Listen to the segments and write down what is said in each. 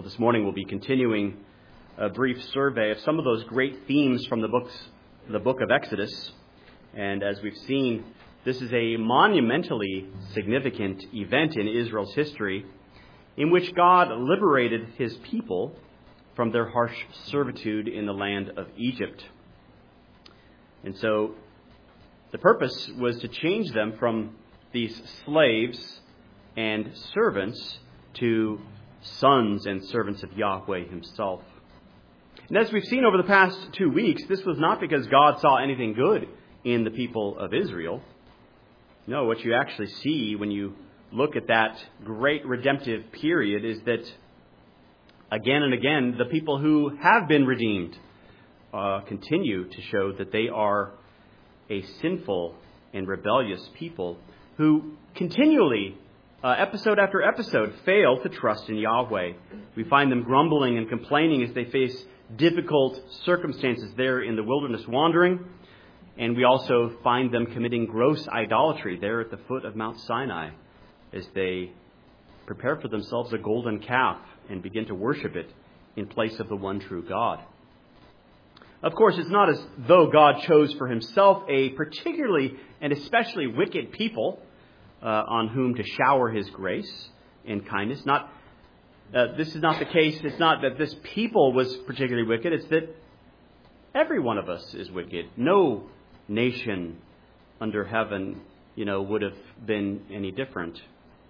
this morning we'll be continuing a brief survey of some of those great themes from the book of Exodus. And as we've seen, this is a monumentally significant event in Israel's history in which God liberated his people from their harsh servitude in the land of Egypt. And so the purpose was to change them from these slaves and servants to sons and servants of Yahweh himself. And as we've seen over the past 2 weeks, this was not because God saw anything good in the people of Israel. No, what you actually see when you look at that great redemptive period is that again and again, the people who have been redeemed continue to show that they are a sinful and rebellious people who continually, episode after episode, fail to trust in Yahweh. We find them grumbling and complaining as they face difficult circumstances there in the wilderness wandering. And we also find them committing gross idolatry there at the foot of Mount Sinai as they prepare for themselves a golden calf and begin to worship it in place of the one true God. Of course, it's not as though God chose for himself a particularly and especially wicked people on whom to shower his grace and kindness. This is not the case. It's not that this people was particularly wicked. It's that every one of us is wicked. No nation under heaven, would have been any different.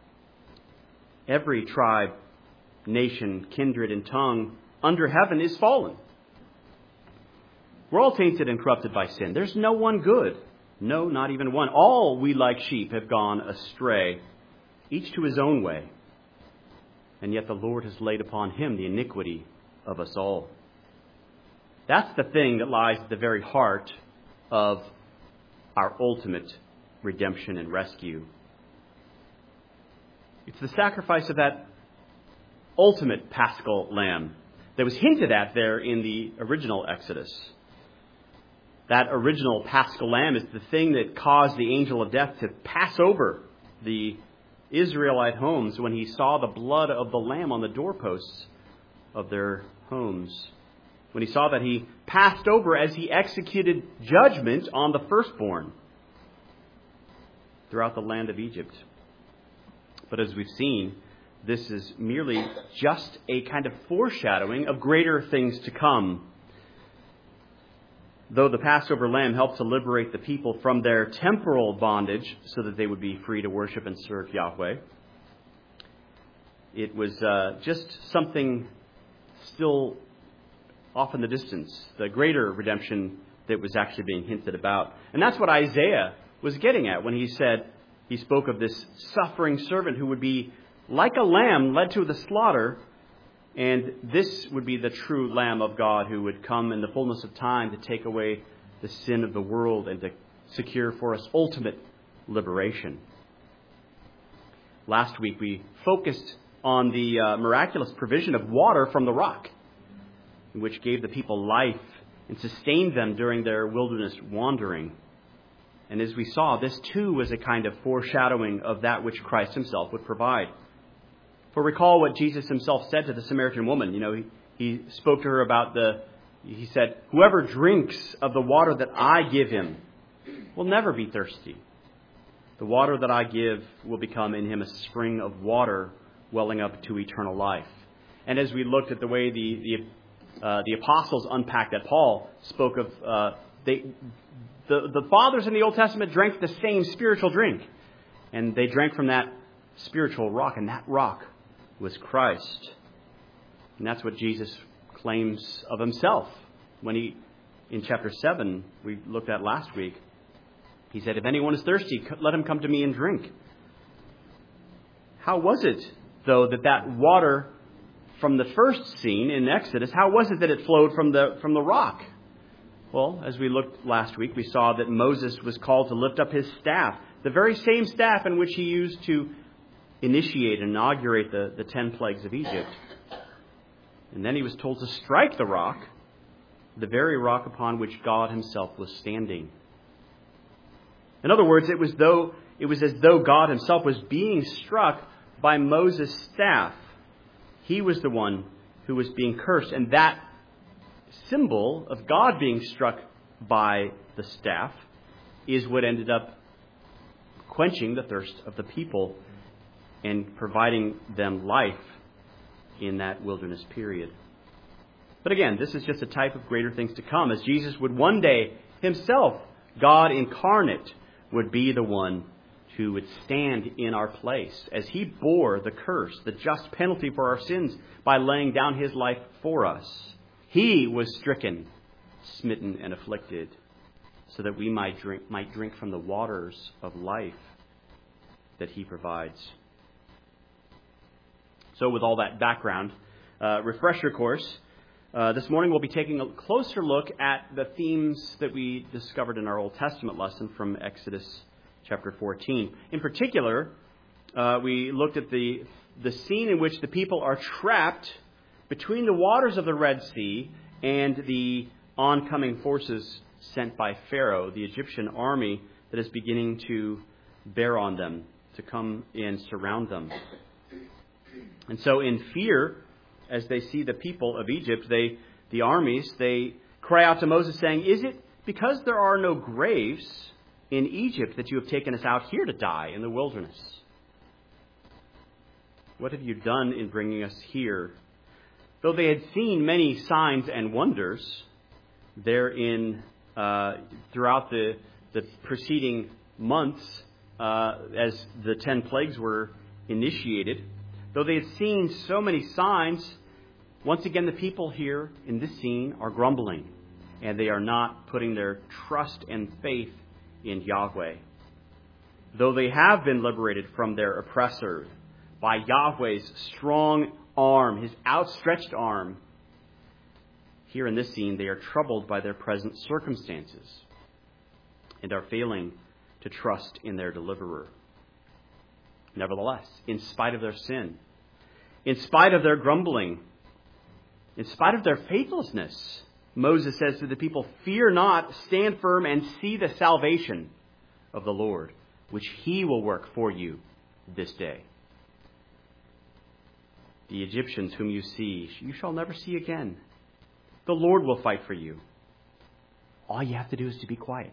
Every tribe, nation, kindred, and tongue under heaven is fallen. We're all tainted and corrupted by sin. There's no one good. No, not even one. All we like sheep have gone astray, each to his own way. And yet the Lord has laid upon him the iniquity of us all. That's the thing that lies at the very heart of our ultimate redemption and rescue. It's the sacrifice of that ultimate Paschal lamb that was hinted at there in the original Exodus. That original Paschal lamb is the thing that caused the angel of death to pass over the Israelite homes when he saw the blood of the lamb on the doorposts of their homes. When he saw that, he passed over as he executed judgment on the firstborn throughout the land of Egypt. But as we've seen, this is merely just a kind of foreshadowing of greater things to come. Though the Passover lamb helped to liberate the people from their temporal bondage so that they would be free to worship and serve Yahweh, it was just something still off in the distance, the greater redemption that was actually being hinted about. And that's what Isaiah was getting at when he spoke of this suffering servant who would be like a lamb led to the slaughter. And this would be the true Lamb of God who would come in the fullness of time to take away the sin of the world and to secure for us ultimate liberation. Last week we focused on the miraculous provision of water from the rock, which gave the people life and sustained them during their wilderness wandering. And as we saw, this too was a kind of foreshadowing of that which Christ himself would provide. For recall what Jesus himself said to the Samaritan woman. He spoke to her about he said, whoever drinks of the water that I give him will never be thirsty. The water that I give will become in him a spring of water welling up to eternal life. And as we looked at the way the apostles unpacked that, Paul spoke of the fathers in the Old Testament drank the same spiritual drink. And they drank from that spiritual rock, and that rock was Christ. And that's what Jesus claims of himself when in chapter 7, we looked at last week, he said, if anyone is thirsty, let him come to me and drink. How was it, though, that water from the first scene in Exodus, how was it that it flowed from the rock? Well, as we looked last week, we saw that Moses was called to lift up his staff, the very same staff in which he used to initiate and inaugurate the 10 plagues of Egypt. And then he was told to strike the rock, the very rock upon which God himself was standing. In other words, it was as though God himself was being struck by Moses' staff. He was the one who was being cursed. And that symbol of God being struck by the staff is what ended up quenching the thirst of the people and providing them life in that wilderness period. But again, this is just a type of greater things to come, as Jesus would one day himself, God incarnate, would be the one who would stand in our place as he bore the curse, the just penalty for our sins by laying down his life for us. He was stricken, smitten, and afflicted so that we might drink from the waters of life that he provides. So with all that background, refresher course, this morning we'll be taking a closer look at the themes that we discovered in our Old Testament lesson from Exodus chapter 14. In particular, we looked at the scene in which the people are trapped between the waters of the Red Sea and the oncoming forces sent by Pharaoh, the Egyptian army that is beginning to bear on them, to come and surround them. And so in fear, as they see the people of Egypt, the armies, they cry out to Moses saying, "Is it because there are no graves in Egypt that you have taken us out here to die in the wilderness? What have you done in bringing us here?" Though they had seen many signs and wonders therein throughout the preceding months as the 10 plagues were initiated, though they had seen so many signs, once again the people here in this scene are grumbling, and they are not putting their trust and faith in Yahweh. Though they have been liberated from their oppressor by Yahweh's strong arm, his outstretched arm, here in this scene they are troubled by their present circumstances and are failing to trust in their deliverer. Nevertheless, in spite of their sin, in spite of their grumbling, in spite of their faithlessness, Moses says to the people, "Fear not, stand firm and see the salvation of the Lord, which he will work for you this day. The Egyptians whom you see, you shall never see again. The Lord will fight for you. All you have to do is to be quiet."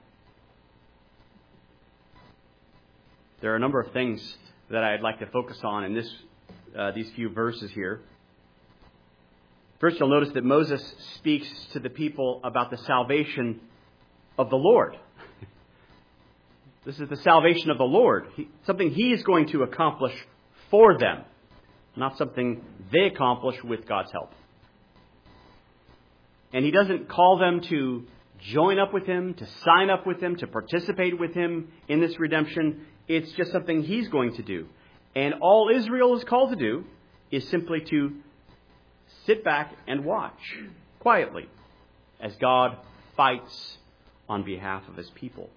There are a number of things that I'd like to focus on in these few verses here. First, you'll notice that Moses speaks to the people about the salvation of the Lord. This is the salvation of the Lord, something he is going to accomplish for them, not something they accomplish with God's help. And he doesn't call them to join up with him, to sign up with him, to participate with him in this redemption. It's just something he's going to do. And all Israel is called to do is simply to sit back and watch quietly as God fights on behalf of his people.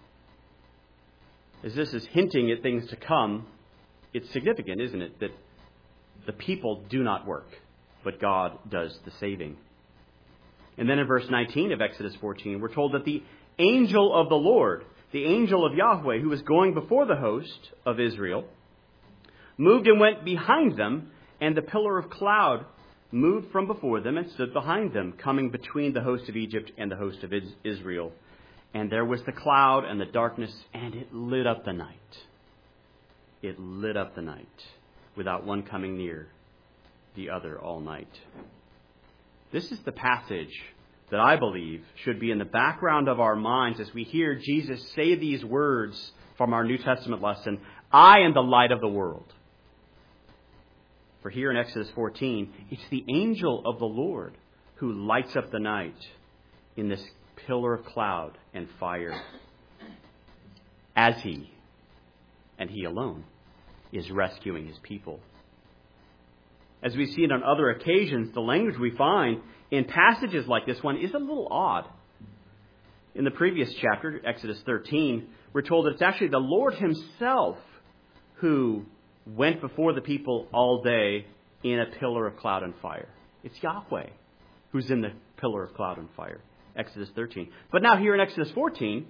As this is hinting at things to come, it's significant, isn't it, that the people do not work, but God does the saving. And then in verse 19 of Exodus 14, we're told that the angel of the Lord, the angel of Yahweh, who was going before the host of Israel, moved and went behind them, and the pillar of cloud moved from before them and stood behind them, coming between the host of Egypt and the host of Israel. And there was the cloud and the darkness, and it lit up the night. It lit up the night, without one coming near the other all night. This is the passage that I believe should be in the background of our minds as we hear Jesus say these words from our New Testament lesson, "I am the light of the world." For here in Exodus 14, it's the angel of the Lord who lights up the night in this pillar of cloud and fire, as he, and he alone, is rescuing his people. As we see it on other occasions, the language we find in passages like this one is a little odd. In the previous chapter, Exodus 13, we're told that it's actually the Lord himself who went before the people all day in a pillar of cloud and fire. It's Yahweh who's in the pillar of cloud and fire. Exodus 13. But now here in Exodus 14,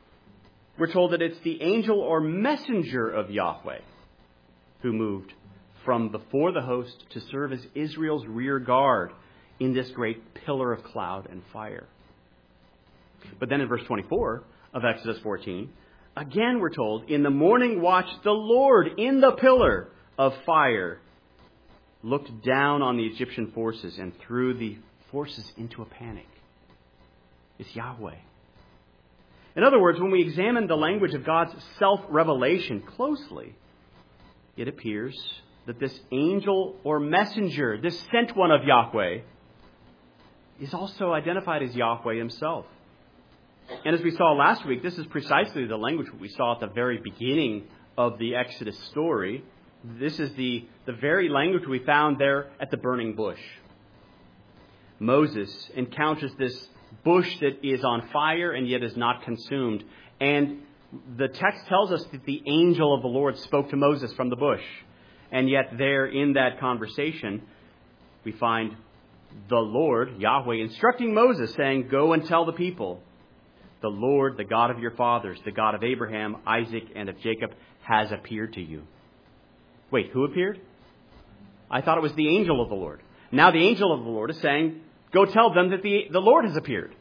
we're told that it's the angel or messenger of Yahweh who moved from before the host to serve as Israel's rear guard in this great pillar of cloud and fire. But then in verse 24 of Exodus 14, again we're told, in the morning watch, the Lord in the pillar of fire looked down on the Egyptian forces and threw the forces into a panic. It's Yahweh. In other words, when we examine the language of God's self-revelation closely, it appears that this angel or messenger, this sent one of Yahweh, is also identified as Yahweh himself. And as we saw last week, this is precisely the language we saw at the very beginning of the Exodus story. This is the very language we found there at the burning bush. Moses encounters this bush that is on fire and yet is not consumed. And the text tells us that the angel of the Lord spoke to Moses from the bush. And yet there in that conversation, we find the Lord, Yahweh, instructing Moses, saying, go and tell the people, the Lord, the God of your fathers, the God of Abraham, Isaac, and of Jacob, has appeared to you. Wait, who appeared? I thought it was the angel of the Lord. Now the angel of the Lord is saying, go tell them that the Lord has appeared.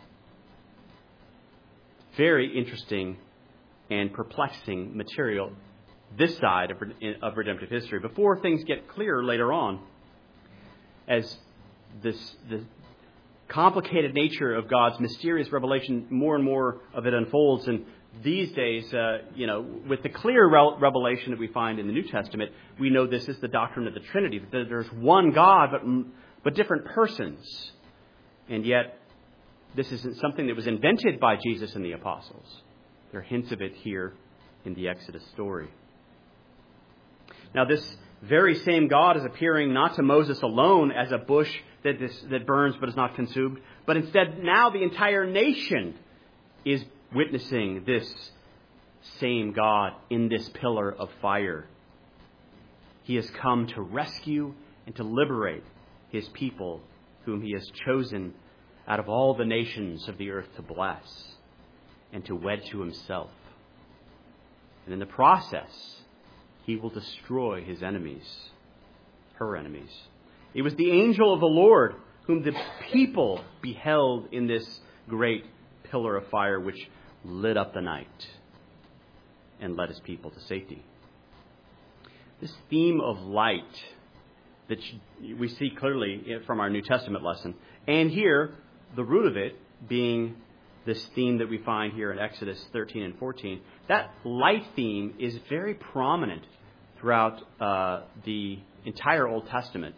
Very interesting and perplexing material this side of redemptive history. Before things get clearer later on, as the complicated nature of God's mysterious revelation, more and more of it unfolds. And these days, with the clear revelation that we find in the New Testament, we know this is the doctrine of the Trinity, that there's one God, but different persons. And yet, this isn't something that was invented by Jesus and the apostles. There are hints of it here in the Exodus story. Now, this very same God is appearing not to Moses alone as a bush that burns but is not consumed, but instead now the entire nation is witnessing this same God in this pillar of fire. He has come to rescue and to liberate his people whom he has chosen out of all the nations of the earth to bless and to wed to himself. And in the process, he will destroy his enemies, her enemies. It was the angel of the Lord whom the people beheld in this great pillar of fire which lit up the night and led his people to safety. This theme of light that we see clearly from our New Testament lesson, and here the root of it being this theme that we find here in Exodus 13 and 14, that light theme is very prominent throughout the entire Old Testament.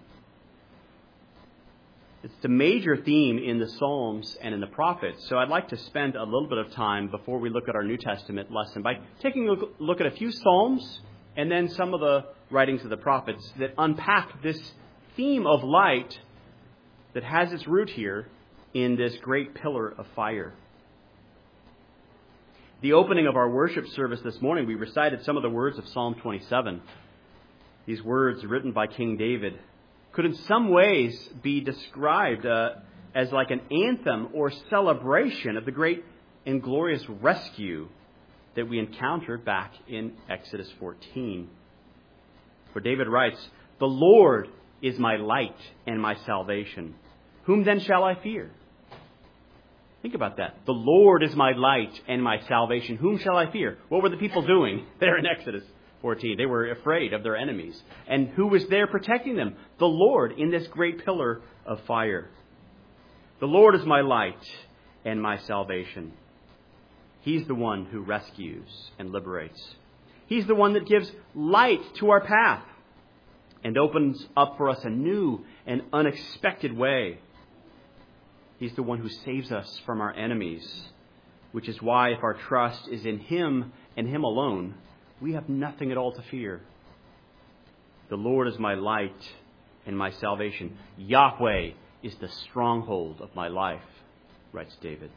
It's the major theme in the Psalms and in the prophets. So I'd like to spend a little bit of time before we look at our New Testament lesson by taking a look at a few Psalms and then some of the writings of the prophets that unpack this theme of light that has its root here in this great pillar of fire. The opening of our worship service this morning, we recited some of the words of Psalm 27. These words written by King David could in some ways be described as like an anthem or celebration of the great and glorious rescue that we encountered back in Exodus 14. For David writes, "The Lord is my light and my salvation. Whom then shall I fear?" Think about that. The Lord is my light and my salvation. Whom shall I fear? What were the people doing there in Exodus 14? They were afraid of their enemies. And who was there protecting them? The Lord in this great pillar of fire. The Lord is my light and my salvation. He's the one who rescues and liberates. He's the one that gives light to our path and opens up for us a new and unexpected way. He's the one who saves us from our enemies, which is why if our trust is in Him and Him alone, we have nothing at all to fear. The Lord is my light and my salvation. Yahweh is the stronghold of my life, writes David.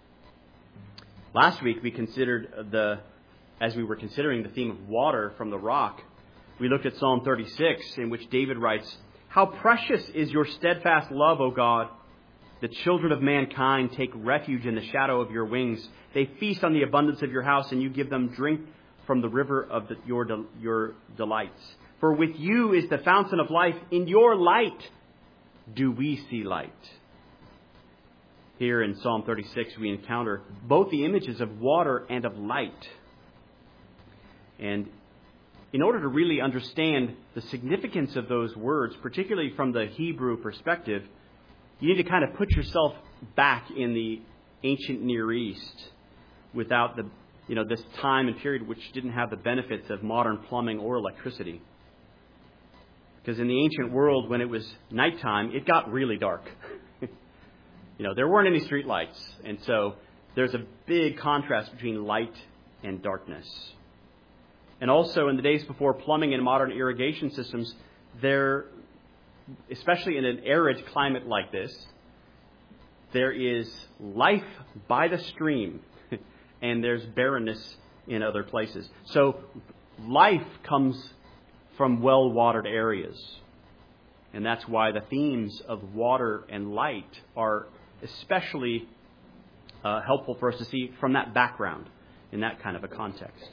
Last week we considered as we were considering the theme of water from the rock, we looked at Psalm 36, in which David writes, "How precious is your steadfast love, O God! The children of mankind take refuge in the shadow of your wings. They feast on the abundance of your house, and you give them drink from the river of your delights. For with you is the fountain of life. In your light do we see light. Here in Psalm 36, we encounter both the images of water and of light. And in order to really understand the significance of those words, particularly from the Hebrew perspective, you need to kind of put yourself back in the ancient Near East without this time and period which didn't have the benefits of modern plumbing or electricity. Because in the ancient world, when it was nighttime, it got really dark. There weren't any street lights. And so there's a big contrast between light and darkness. And also in the days before plumbing and modern irrigation systems, especially in an arid climate like this, there is life by the stream and there's barrenness in other places. So life comes from well-watered areas. And that's why the themes of water and light are especially helpful for us to see from that background, in that kind of a context.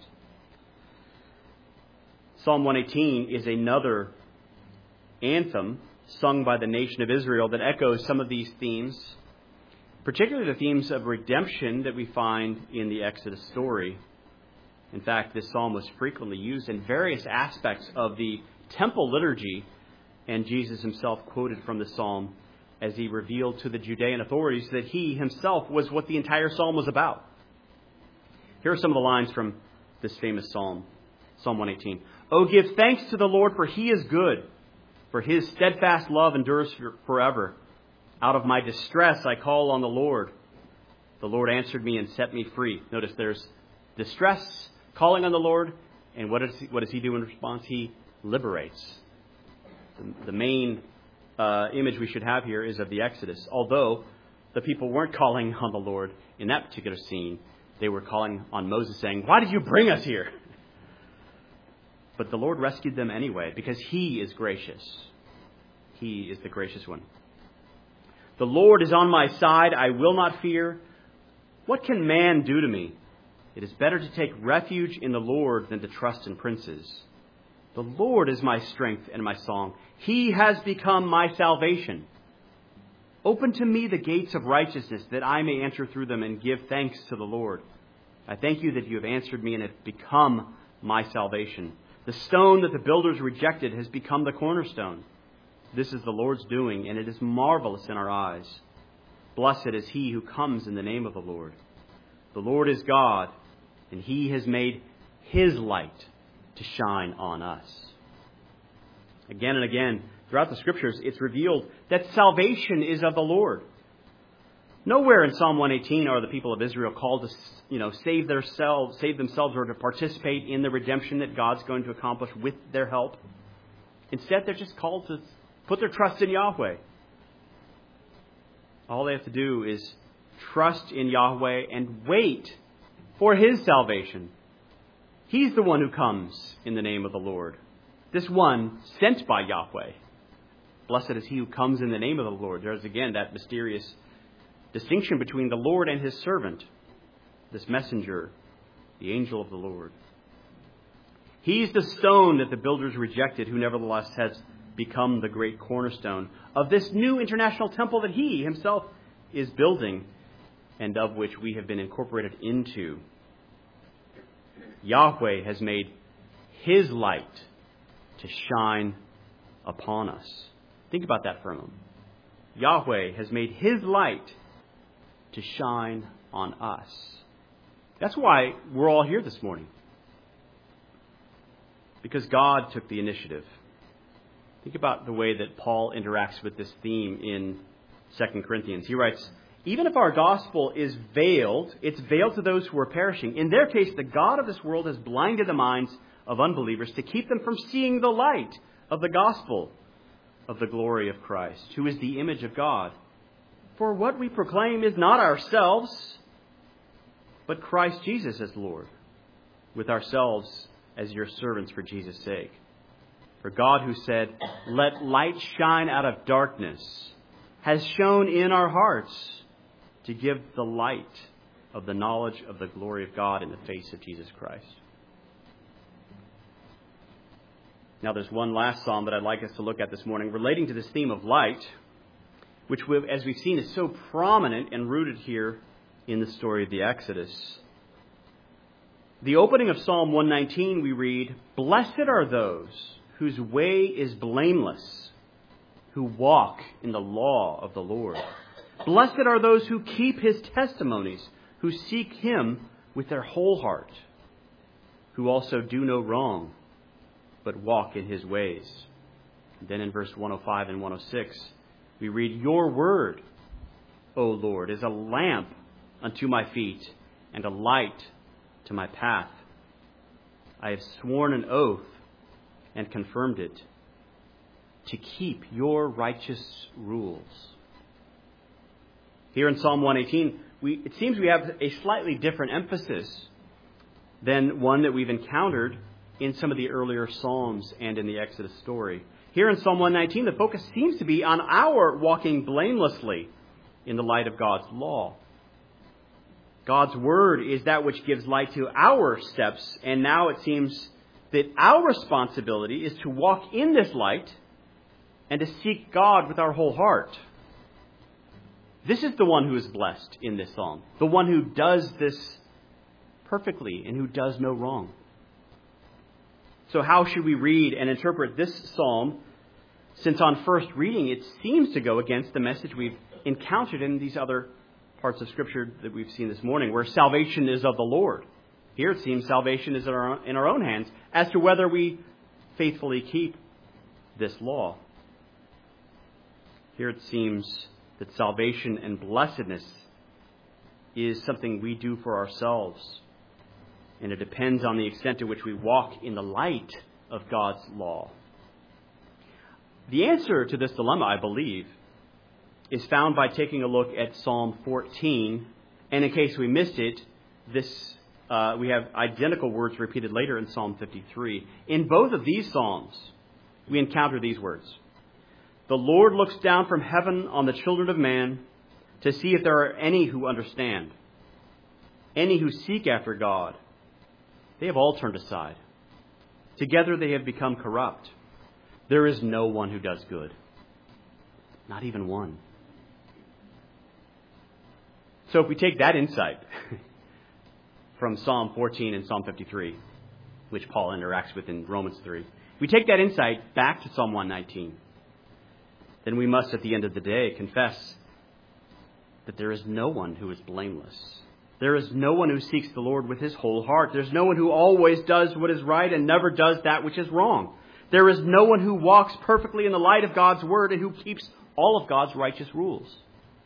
Psalm 118 is another anthem sung by the nation of Israel that echoes some of these themes, particularly the themes of redemption that we find in the Exodus story. In fact, this psalm was frequently used in various aspects of the temple liturgy, and Jesus himself quoted from the psalm as he revealed to the Judean authorities that he himself was what the entire psalm was about. Here are some of the lines from this famous psalm, Psalm 118. "Oh, give thanks to the Lord, for he is good, for his steadfast love endures forever. Out of my distress I call on the Lord. The Lord answered me and set me free." Notice there's distress, calling on the Lord, and what does he do in response? He liberates. The main image we should have here is of the Exodus. Although the people weren't calling on the Lord in that particular scene, they were calling on Moses saying, "Why did you bring us here?" But the Lord rescued them anyway because he is gracious. He is the gracious one. "The Lord is on my side. I will not fear. What can man do to me? It is better to take refuge in the Lord than to trust in princes. The Lord is my strength and my song. He has become my salvation. Open to me the gates of righteousness, that I may enter through them and give thanks to the Lord. I thank you that you have answered me and have become my salvation. The stone that the builders rejected has become the cornerstone. This is the Lord's doing, and it is marvelous in our eyes. Blessed is he who comes in the name of the Lord. The Lord is God, and he has made his light to shine on us." Again and again, throughout the Scriptures, it's revealed that salvation is of the Lord. Nowhere in Psalm 118 are the people of Israel called to, save themselves, or to participate in the redemption that God's going to accomplish with their help. Instead, they're just called to put their trust in Yahweh. All they have to do is trust in Yahweh and wait for his salvation. He's the one who comes in the name of the Lord. This one sent by Yahweh. Blessed is he who comes in the name of the Lord. There's again that mysterious distinction between the Lord and his servant, this messenger, the angel of the Lord. He's the stone that the builders rejected, who nevertheless has become the great cornerstone of this new international temple that he himself is building and of which we have been incorporated into. Yahweh has made his light to shine upon us. Think about that for a moment. Yahweh has made his light to shine on us. That's why we're all here this morning. Because God took the initiative. Think about the way that Paul interacts with this theme in 2 Corinthians. He writes, "Even if our gospel is veiled, it's veiled to those who are perishing. In their case, the God of this world has blinded the minds of unbelievers to keep them from seeing the light of the gospel of the glory of Christ, who is the image of God. For what we proclaim is not ourselves, but Christ Jesus as Lord, with ourselves as your servants for Jesus' sake. For God, who said, 'Let light shine out of darkness,' has shone in our hearts to give the light of the knowledge of the glory of God in the face of Jesus Christ." Now there's one last psalm that I'd like us to look at this morning relating to this theme of light, which, as we've seen, is so prominent and rooted here in the story of the Exodus. The opening of Psalm 119, we read, "Blessed are those whose way is blameless, who walk in the law of the Lord. Blessed are those who keep his testimonies, who seek him with their whole heart, who also do no wrong, but walk in his ways." And then in verse 105 and 106, we read, "Your word, O Lord, is a lamp unto my feet and a light to my path. I have sworn an oath and confirmed it, to keep your righteous rules." Here in Psalm 118, it seems we have a slightly different emphasis than one that we've encountered in some of the earlier Psalms and in the Exodus story. Here in Psalm 119, the focus seems to be on our walking blamelessly in the light of God's law. God's word is that which gives light to our steps, and now it seems that our responsibility is to walk in this light and to seek God with our whole heart. This is the one who is blessed in this psalm, the one who does this perfectly and who does no wrong. So how should we read and interpret this psalm, since on first reading it seems to go against the message we've encountered in these other parts of Scripture that we've seen this morning, where salvation is of the Lord? Here it seems salvation is in our own hands as to whether we faithfully keep this law. Here it seems that salvation and blessedness is something we do for ourselves, and it depends on the extent to which we walk in the light of God's law. The answer to this dilemma, I believe, is found by taking a look at Psalm 14. And in case we missed it, we have identical words repeated later in Psalm 53. In both of these Psalms, we encounter these words. "The Lord looks down from heaven on the children of man to see if there are any who understand, any who seek after God. They have all turned aside. Together they have become corrupt. There is no one who does good, not even one." So if we take that insight from Psalm 14 and Psalm 53, which Paul interacts with in Romans 3, we take that insight back to Psalm 119, then we must, at the end of the day, confess that there is no one who is blameless. There is no one who seeks the Lord with his whole heart. There's no one who always does what is right and never does that which is wrong. There is no one who walks perfectly in the light of God's word and who keeps all of God's righteous rules.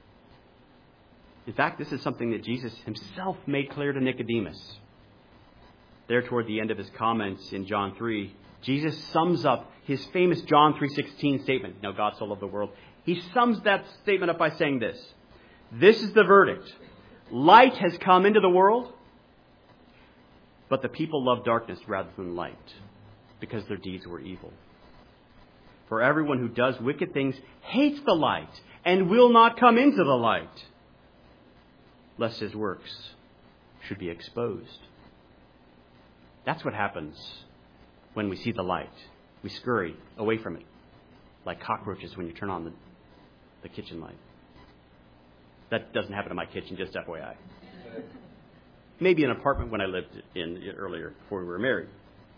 In fact, this is something that Jesus himself made clear to Nicodemus. There toward the end of his comments in John 3, Jesus sums up his famous John 3:16 statement. Now, God so loved the world. He sums that statement up by saying this: "This is the verdict. Light has come into the world, but the people love darkness rather than light, because their deeds were evil. For everyone who does wicked things hates the light and will not come into the light, lest his works should be exposed." That's what happens when we see the light. We scurry away from it, like cockroaches when you turn on the kitchen light. That doesn't happen in my kitchen, just FYI. Maybe an apartment when I lived in earlier, before we were married.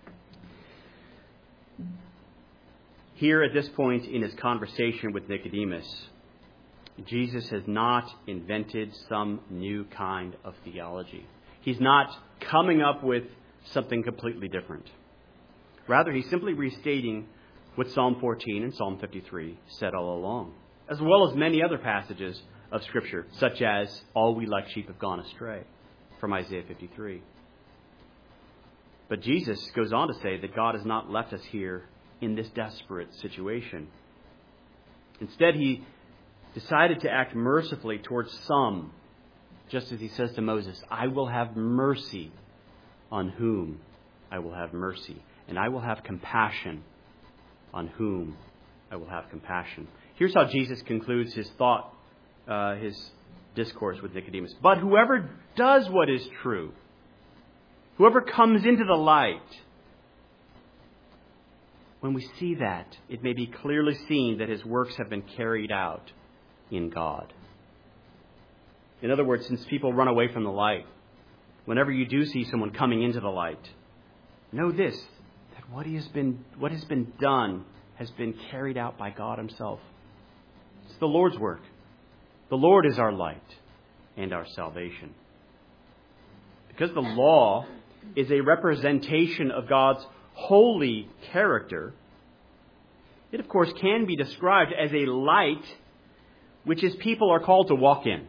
Here at this point in his conversation with Nicodemus, Jesus has not invented some new kind of theology. He's not coming up with something completely different. Rather, he's simply restating what Psalm 14 and Psalm 53 said all along, as well as many other passages of Scripture, such as "All we like sheep have gone astray," from Isaiah 53. But Jesus goes on to say that God has not left us here in this desperate situation. Instead, he decided to act mercifully towards some, just as he says to Moses, "I will have mercy on whom I will have mercy, and I will have compassion on whom I will have compassion." Here's how Jesus concludes his thought, his discourse with Nicodemus. "But whoever does what is true, whoever comes into the light, when we see that, it may be clearly seen that his works have been carried out in God. In other words, since people run away from the light, whenever you do see someone coming into the light, know this, that what has been done has been carried out by God himself. It's the Lord's work. The Lord is our light and our salvation. Because the law is a representation of God's holy character, it of course can be described as a light which his people are called to walk in.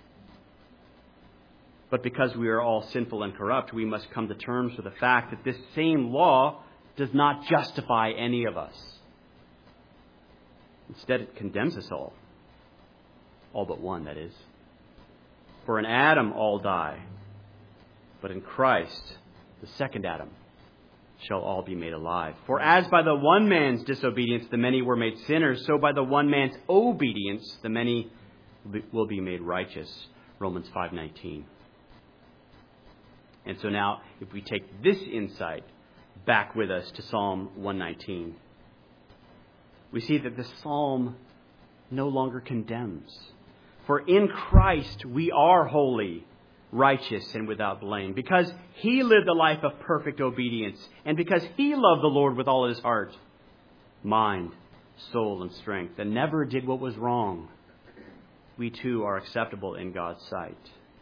But because we are all sinful and corrupt, we must come to terms with the fact that this same law does not justify any of us. Instead, it condemns us all but one, that is. For in Adam all die, but in Christ, the second Adam, shall all be made alive. For as by the one man's disobedience the many were made sinners, so by the one man's obedience the many will be made righteous. Romans 5:19. And so now, if we take this insight back with us to Psalm 119, we see that the psalm no longer condemns. For in Christ we are holy, righteous, and without blame, because he lived a life of perfect obedience, and because he loved the Lord with all his heart, mind, soul, and strength, and never did what was wrong. We too are acceptable in God's sight.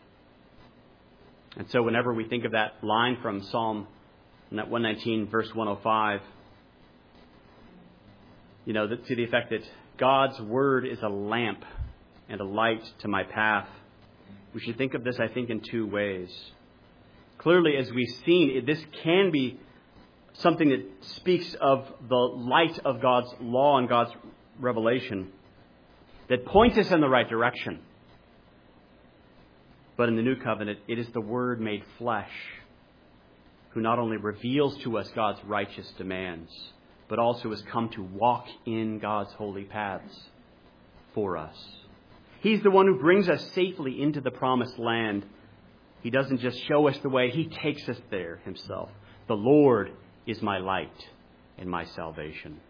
And so whenever we think of that line from Psalm 119, verse 105, to the effect that God's word is a lamp and a light to my path, we should think of this, I think, in two ways. Clearly, as we've seen, this can be something that speaks of the light of God's law and God's revelation that points us in the right direction. But in the new covenant, it is the Word made flesh who not only reveals to us God's righteous demands, but also has come to walk in God's holy paths for us. He's the one who brings us safely into the promised land. He doesn't just show us the way, he takes us there himself. The Lord is my light and my salvation.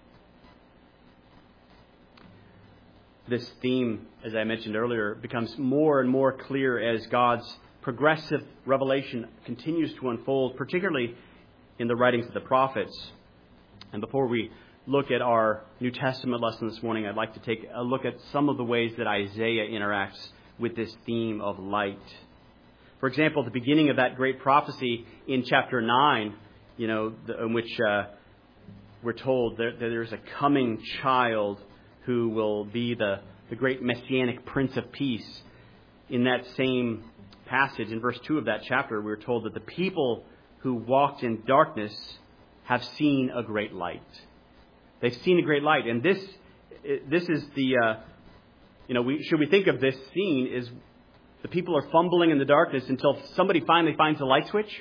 This theme, as I mentioned earlier, becomes more and more clear as God's progressive revelation continues to unfold, particularly in the writings of the prophets. And before we look at our New Testament lesson this morning, I'd like to take a look at some of the ways that Isaiah interacts with this theme of light. For example, at the beginning of that great prophecy in chapter 9, in which we're told that there's a coming child who will be the great messianic Prince of Peace. In that same passage, in verse 2 of that chapter, we're told that the people who walked in darkness have seen a great light. They've seen a great light. And this is the, should we think of this scene as the people are fumbling in the darkness until somebody finally finds the light switch?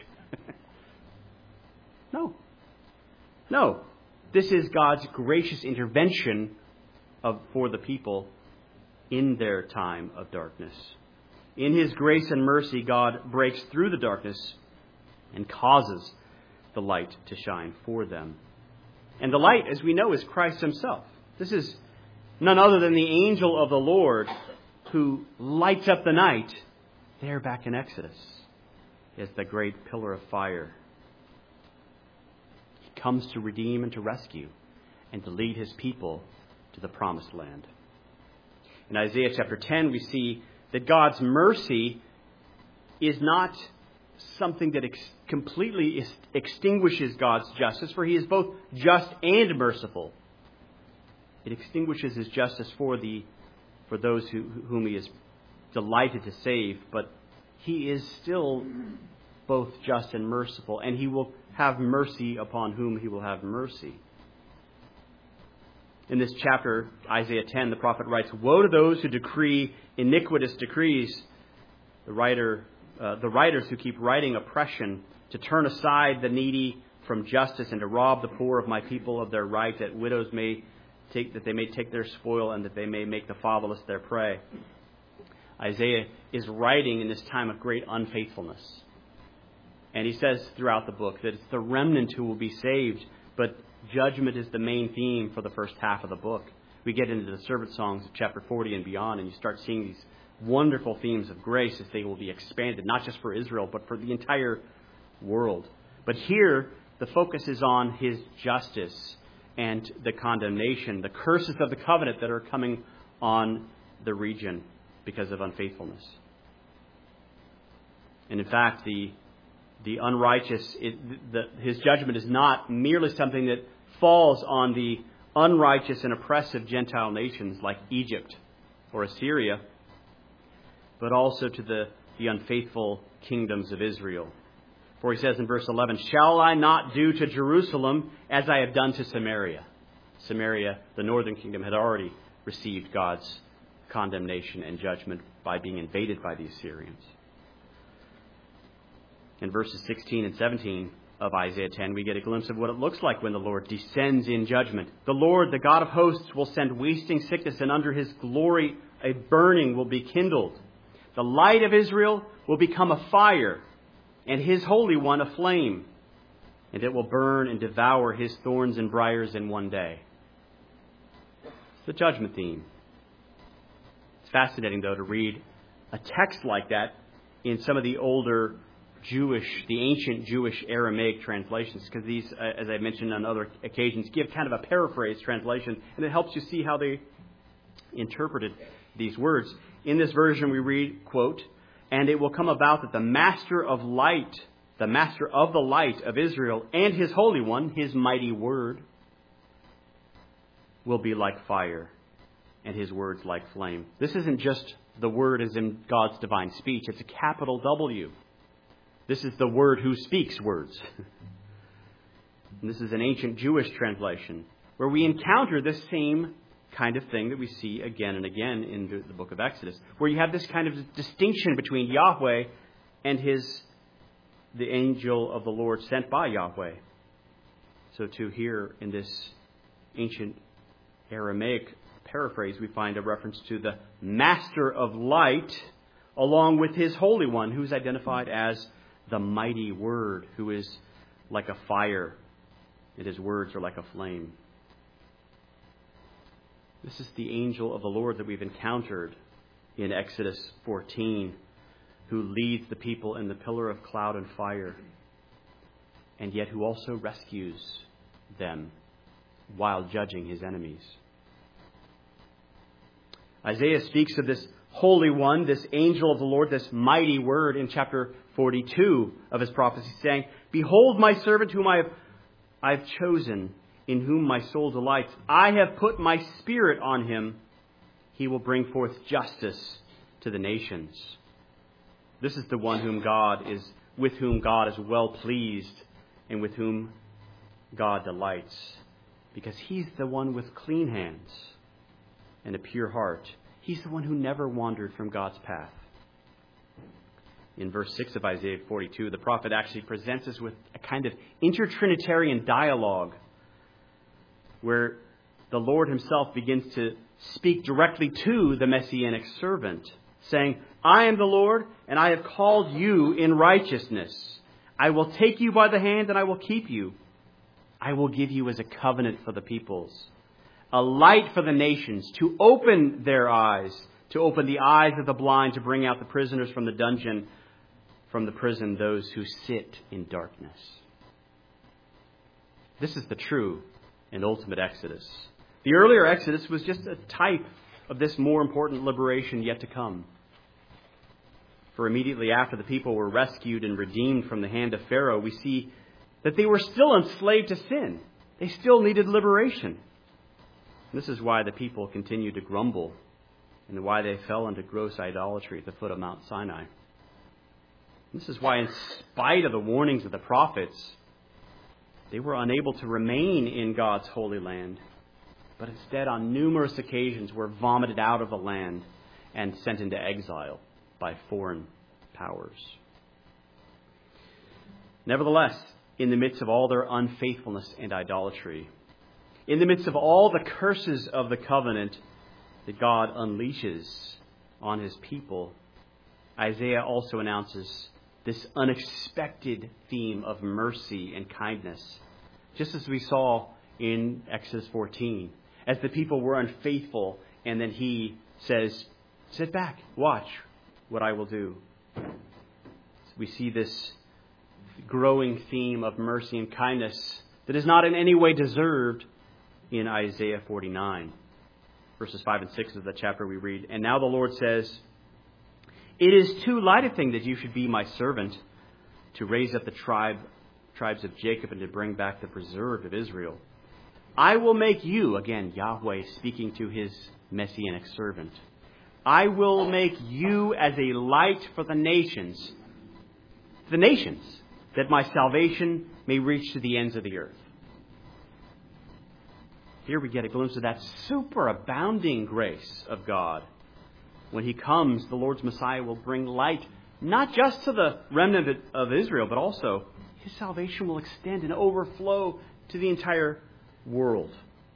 No. This is God's gracious intervention for the people in their time of darkness. In his grace and mercy, God breaks through the darkness and causes the light to shine for them. And the light, as we know, is Christ himself. This is none other than the angel of the Lord who lights up the night there back in Exodus as the great pillar of fire. He comes to redeem and to rescue and to lead his people to the promised land. In Isaiah chapter 10, we see that God's mercy is not something that completely extinguishes God's justice, for he is both just and merciful. It extinguishes his justice for those whom he is delighted to save, but he is still both just and merciful, and he will have mercy upon whom he will have mercy. In this chapter, Isaiah 10, the prophet writes, "Woe to those who decree iniquitous decrees." The writers who keep writing oppression, to turn aside the needy from justice, and to rob the poor of my people of their right, that widows may take their spoil, and that they may make the fatherless their prey. Isaiah is writing in this time of great unfaithfulness. And he says throughout the book that it's the remnant who will be saved, but judgment is the main theme for the first half of the book. We get into the servant songs of chapter 40 and beyond, and you start seeing these wonderful themes of grace as they will be expanded, not just for Israel, but for the entire world. But here, the focus is on his justice and the condemnation, the curses of the covenant that are coming on the region because of unfaithfulness. And in fact, the unrighteous, his judgment is not merely something that falls on the unrighteous and oppressive Gentile nations like Egypt or Assyria, but also to the unfaithful kingdoms of Israel. For he says in verse 11, "Shall I not do to Jerusalem as I have done to Samaria?" Samaria, the northern kingdom, had already received God's condemnation and judgment by being invaded by the Assyrians. In verses 16 and 17 of Isaiah 10, we get a glimpse of what it looks like when the Lord descends in judgment. "The Lord, the God of hosts, will send wasting sickness, and under his glory a burning will be kindled. The light of Israel will become a fire, and his Holy One a flame, and it will burn and devour his thorns and briars in one day." It's the judgment theme. It's fascinating, though, to read a text like that in some of the older the ancient Jewish Aramaic translations, because these, as I mentioned on other occasions, give kind of a paraphrase translation, and it helps you see how they interpreted these words. In this version we read, quote, "And it will come about that the master of the light of Israel and his Holy One, his mighty word, will be like fire, and his words like flame." This isn't just the word as in God's divine speech. It's a capital W. This is the Word who speaks words. And this is an ancient Jewish translation where we encounter this same kind of thing that we see again and again in the book of Exodus, where you have this kind of distinction between Yahweh and the angel of the Lord sent by Yahweh. So too here in this ancient Aramaic paraphrase, we find a reference to the Master of Light along with his Holy One, who is identified as the mighty word, who is like a fire, and his words are like a flame. This is the angel of the Lord that we've encountered in Exodus 14, who leads the people in the pillar of cloud and fire, and yet who also rescues them while judging his enemies. Isaiah speaks of this Holy One, this angel of the Lord, this mighty word in chapter 42 of his prophecy, saying, "Behold my servant whom I have chosen, in whom my soul delights. I have put my spirit on him. He will bring forth justice to the nations." This is the one with whom God is well pleased and with whom God delights, because he's the one with clean hands and a pure heart. He's the one who never wandered from God's path. In verse 6 of Isaiah 42, the prophet actually presents us with a kind of intertrinitarian dialogue where the Lord himself begins to speak directly to the messianic servant, saying, "I am the Lord, and I have called you in righteousness. I will take you by the hand, and I will keep you. I will give you as a covenant for the peoples, a light for the nations, to open their eyes, to open the eyes of the blind, to bring out the prisoners from the dungeon, from the prison, those who sit in darkness." This is the true and ultimate Exodus. The earlier Exodus was just a type of this more important liberation yet to come. For immediately after the people were rescued and redeemed from the hand of Pharaoh, we see that they were still enslaved to sin. They still needed liberation. This is why the people continued to grumble and why they fell into gross idolatry at the foot of Mount Sinai. This is why, in spite of the warnings of the prophets, they were unable to remain in God's holy land, but instead on numerous occasions were vomited out of the land and sent into exile by foreign powers. Nevertheless, in the midst of all their unfaithfulness and idolatry, in the midst of all the curses of the covenant that God unleashes on his people, Isaiah also announces this unexpected theme of mercy and kindness. Just as we saw in Exodus 14, as the people were unfaithful, and then he says, sit back, watch what I will do. We see this growing theme of mercy and kindness that is not in any way deserved in Isaiah 49. Verses 5 and 6 of the chapter we read. And now the Lord says, it is too light a thing that you should be my servant, to raise up the tribes of Jacob and to bring back the preserved of Israel. I will make you, again, Yahweh speaking to his messianic servant, I will make you as a light for the nations, that my salvation may reach to the ends of the earth. Here we get a glimpse of that superabounding grace of God. When he comes, the Lord's Messiah will bring light, not just to the remnant of Israel, but also his salvation will extend and overflow to the entire world.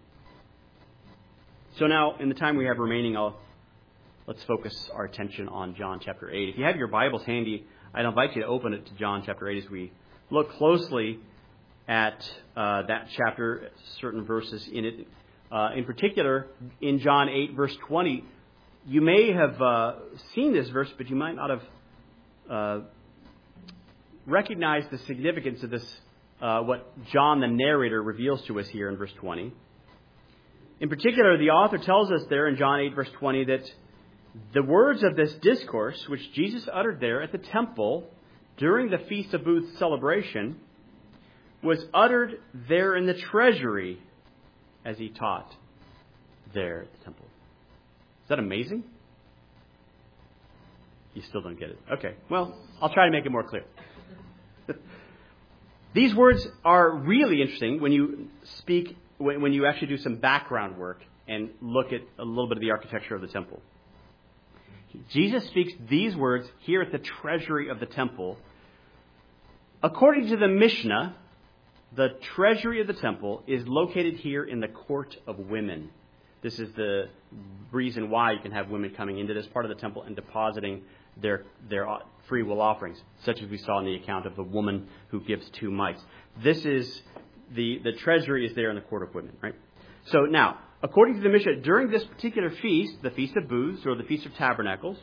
So now, in the time we have remaining, let's focus our attention on John chapter 8. If you have your Bibles handy, I'd invite you to open it to John chapter 8 as we look closely at that chapter, certain verses in it. In particular, in John 8, verse 20, you may have seen this verse, but you might not have recognized the significance of this, what John the narrator reveals to us here in verse 20. In particular, the author tells us there in John 8, verse 20, that the words of this discourse, which Jesus uttered there at the temple during the Feast of Booths celebration, was uttered there in the treasury as he taught there at the temple. Is that amazing? You still don't get it. Okay, well, I'll try to make it more clear. These words are really interesting when you actually do some background work and look at a little bit of the architecture of the temple. Jesus speaks these words here at the treasury of the temple. According to the Mishnah, the treasury of the temple is located here in the court of women. This is the reason why you can have women coming into this part of the temple and depositing their free will offerings, such as we saw in the account of the woman who gives 2 mites. This is the treasury is there in the court of women, right? So now, according to the Mishnah, during this particular feast, the Feast of Booths or the Feast of Tabernacles,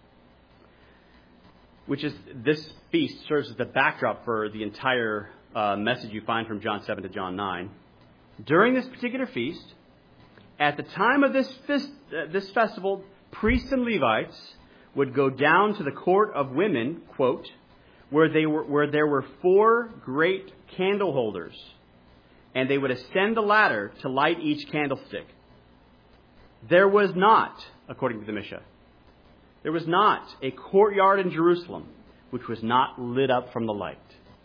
which is this feast serves as the backdrop for the entire message you find from John 7 to John 9. During this particular feast, at the time of this festival, priests and Levites would go down to the court of women, quote, where there were 4 great candle holders, and they would ascend the ladder to light each candlestick. There was not, according to the Mishnah, there was not a courtyard in Jerusalem which was not lit up from the light.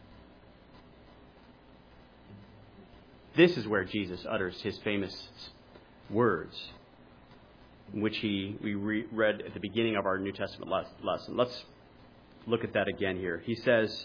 This is where Jesus utters his famous words, which we read at the beginning of our New Testament lesson. Let's look at that again here. He says,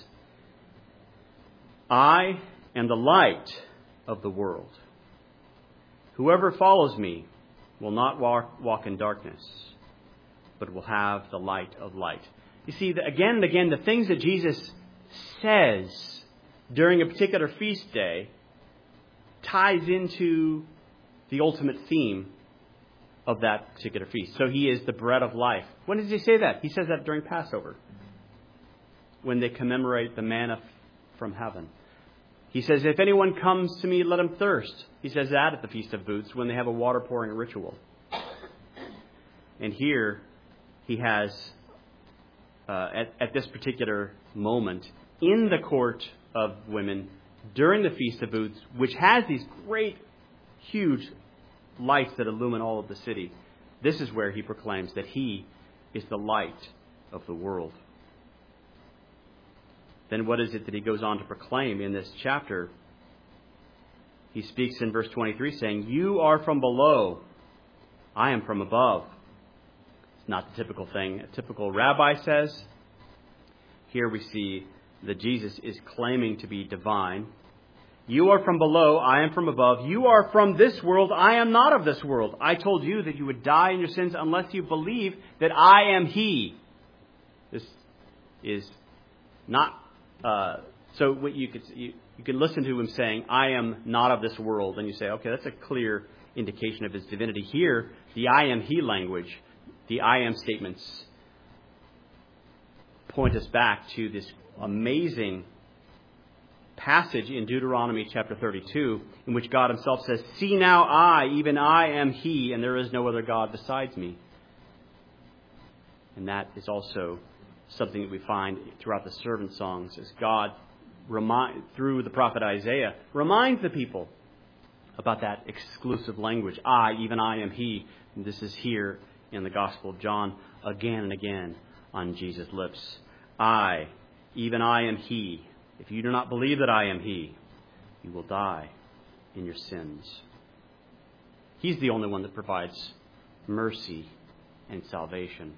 I am the light of the world. Whoever follows me will not walk in darkness, but will have the light of light. You see, again and again, the things that Jesus says during a particular feast day ties into the ultimate theme of that particular feast. So he is the bread of life. When does he say that? He says that during Passover, when they commemorate the manna from heaven. He says, if anyone comes to me, let him thirst. He says that at the Feast of Booths when they have a water pouring ritual. And here he has, at this particular moment, in the court of women, during the Feast of Booths, which has these great, huge lights that illumine all of the city, this is where he proclaims that he is the light of the world. Then what is it that he goes on to proclaim in this chapter? He speaks in verse 23 saying, you are from below, I am from above. It's not the typical thing a typical rabbi says. Here we see that Jesus is claiming to be divine. You are from below, I am from above. You are from this world, I am not of this world. I told you that you would die in your sins unless you believe that I am He. This is not... So what You can listen to him saying, I am not of this world. And you say, okay, that's a clear indication of his divinity. Here, the I am he language, the I am statements, point us back to this amazing passage in Deuteronomy chapter 32, in which God himself says, see now I, even I am he, and there is no other God besides me. And that is also something that we find throughout the servant songs, as God, through the prophet Isaiah, reminds the people about that exclusive language. I, even I am he. And this is here in the Gospel of John again and again on Jesus' lips. I, even I am he. If you do not believe that I am he, you will die in your sins. He's the only one that provides mercy and salvation.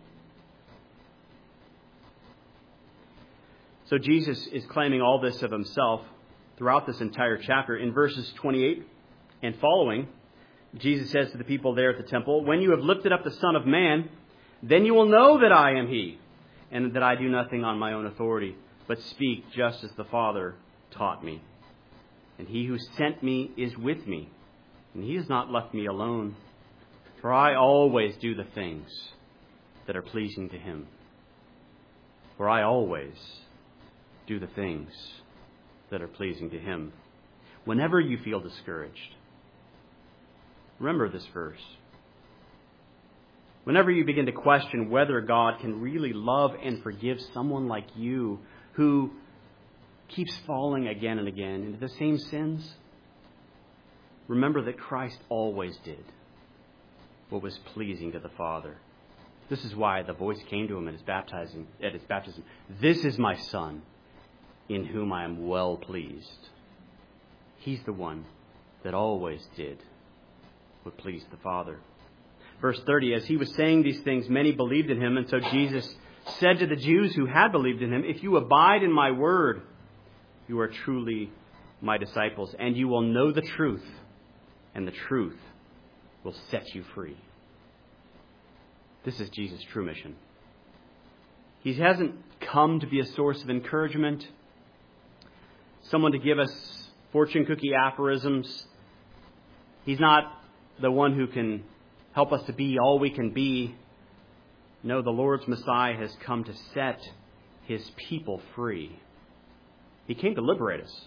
So Jesus is claiming all this of himself throughout this entire chapter. In verses 28 and following, Jesus says to the people there at the temple, when you have lifted up the Son of Man, then you will know that I am he, and that I do nothing on my own authority, but speak just as the Father taught me. And he who sent me is with me, and he has not left me alone, for I always do the things that are pleasing to him. For I always do the things that are pleasing to him. Whenever you feel discouraged, remember this verse. Whenever you begin to question whether God can really love and forgive someone like you who keeps falling again and again into the same sins, remember that Christ always did what was pleasing to the Father. This is why the voice came to him at his baptism. This is my Son, in whom I am well pleased. He's the one that always did what pleased the Father. Verse 30, as he was saying these things, many believed in him. And so Jesus said to the Jews who had believed in him, if you abide in my word, you are truly my disciples, and you will know the truth, and the truth will set you free. This is Jesus' true mission. He hasn't come to be a source of encouragement, someone to give us fortune cookie aphorisms. He's not the one who can help us to be all we can be. No, the Lord's Messiah has come to set his people free. He came to liberate us.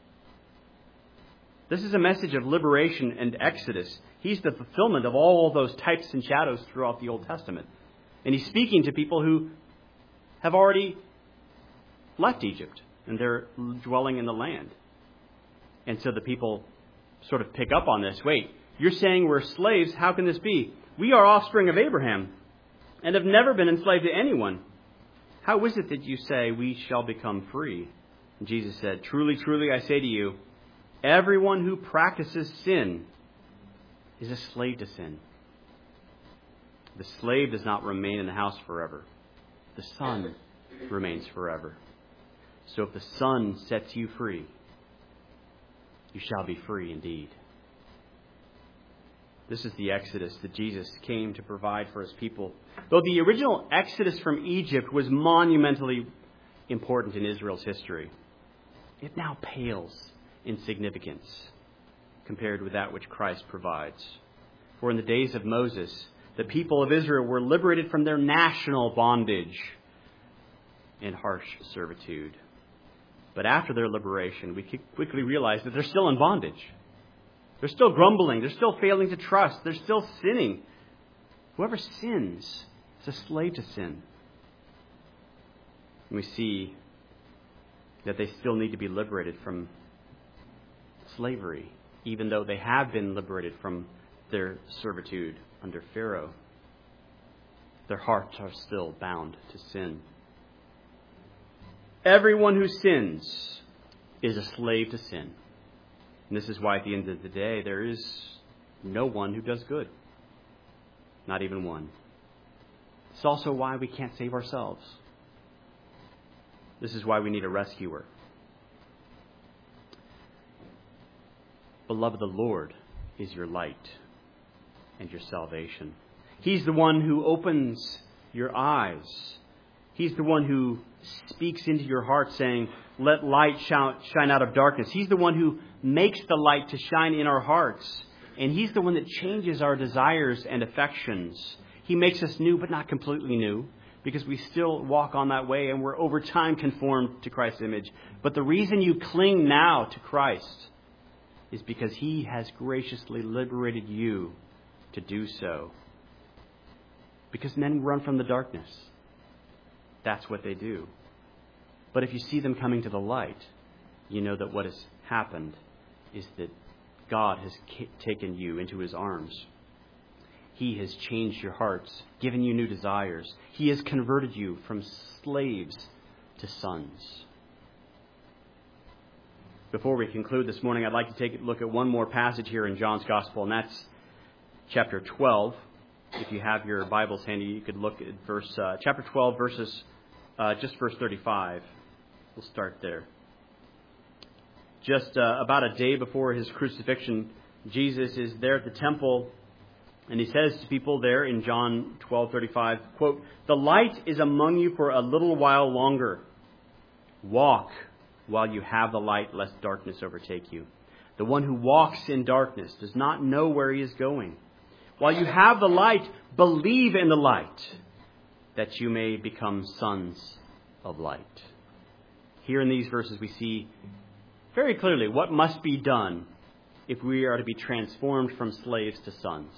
This is a message of liberation and exodus. He's the fulfillment of all those types and shadows throughout the Old Testament. And he's speaking to people who have already left Egypt and they're dwelling in the land. And so the people sort of pick up on this. Wait, you're saying we're slaves? How can this be? We are offspring of Abraham and have never been enslaved to anyone. How is it that you say we shall become free? And Jesus said, truly, truly, I say to you, everyone who practices sin is a slave to sin. The slave does not remain in the house forever. The Son remains forever. So if the Son sets you free, you shall be free indeed. This is the exodus that Jesus came to provide for his people. Though the original exodus from Egypt was monumentally important in Israel's history, it now pales in significance compared with that which Christ provides. For in the days of Moses, the people of Israel were liberated from their national bondage and harsh servitude. But after their liberation, we quickly realize that they're still in bondage. They're still grumbling. They're still failing to trust. They're still sinning. Whoever sins is a slave to sin. And we see that they still need to be liberated from slavery, even though they have been liberated from their servitude under Pharaoh. Their hearts are still bound to sin. Everyone who sins is a slave to sin. And this is why at the end of the day, there is no one who does good. Not even one. It's also why we can't save ourselves. This is why we need a rescuer. Beloved, the Lord is your light and your salvation. He's the one who opens your eyes. He's the one who speaks into your heart saying, let light shine out of darkness. He's the one who makes the light to shine in our hearts. And He's the one that changes our desires and affections. He makes us new, but not completely new, because we still walk on that way and we're over time conformed to Christ's image. But the reason you cling now to Christ is because He has graciously liberated you to do so. Because men run from the darkness. That's what they do. But if you see them coming to the light, you know that what has happened is that God has taken you into His arms. He has changed your hearts, given you new desires. He has converted you from slaves to sons. Before we conclude this morning, I'd like to take a look at one more passage here in John's Gospel, and that's chapter 12. If you have your Bibles handy, you could look at chapter 12, verse 35. We'll start there. Just about a day before His crucifixion, Jesus is there at the temple, and He says to people there in John 12:35, quote, "The light is among you for a little while longer. Walk while you have the light, lest darkness overtake you. The one who walks in darkness does not know where he is going. While you have the light, believe in the light, that you may become sons of light." Here in these verses we see very clearly what must be done if we are to be transformed from slaves to sons.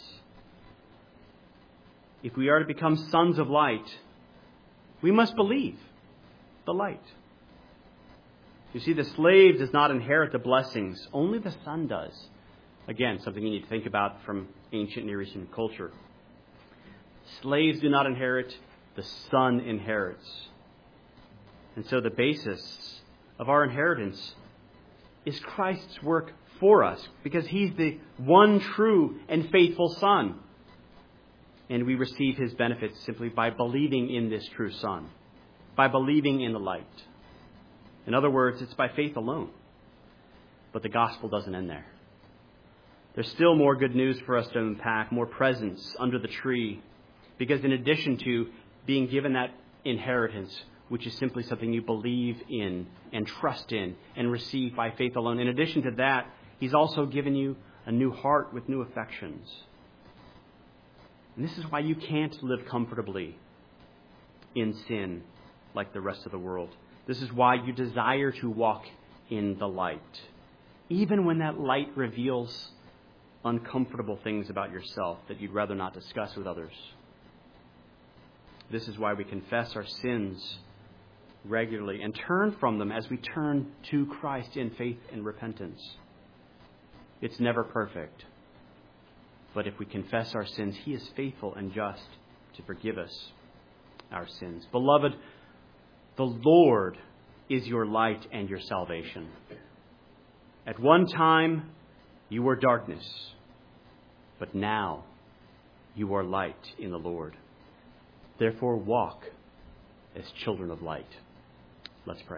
If we are to become sons of light, we must believe the light. You see, the slave does not inherit the blessings. Only the son does. Again, something you need to think about from ancient Near Eastern culture. Slaves do not inherit. The son inherits. And so the basis of our inheritance is Christ's work for us, because He's the one true and faithful Son. And we receive His benefits simply by believing in this true Son, by believing in the light. In other words, it's by faith alone. But the gospel doesn't end there. There's still more good news for us to unpack, more presents under the tree. Because in addition to being given that inheritance, which is simply something you believe in and trust in and receive by faith alone, in addition to that, He's also given you a new heart with new affections. And this is why you can't live comfortably in sin like the rest of the world. This is why you desire to walk in the light, even when that light reveals uncomfortable things about yourself that you'd rather not discuss with others. This is why we confess our sins regularly and turn from them as we turn to Christ in faith and repentance. It's never perfect. But if we confess our sins, He is faithful and just to forgive us our sins. Beloved, the Lord is your light and your salvation. At one time, you were darkness, but now you are light in the Lord. Therefore, walk as children of light. Let's pray.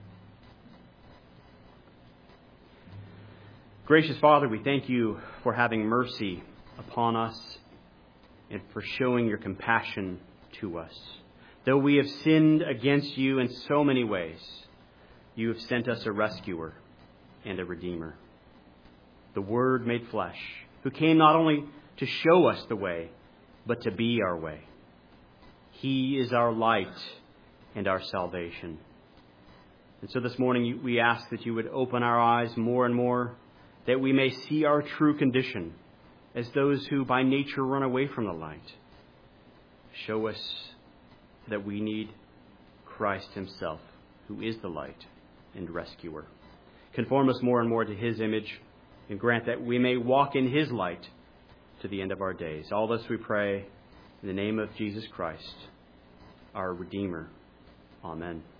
Gracious Father, we thank You for having mercy upon us and for showing Your compassion to us. Though we have sinned against You in so many ways, You have sent us a rescuer and a redeemer, the Word made flesh, who came not only to show us the way, but to be our way. He is our light and our salvation. And so this morning we ask that You would open our eyes more and more, that we may see our true condition as those who by nature run away from the light. Show us that we need Christ Himself, who is the light and rescuer. Conform us more and more to His image, and grant that we may walk in His light to the end of our days. All this we pray in the name of Jesus Christ, our Redeemer. Amen.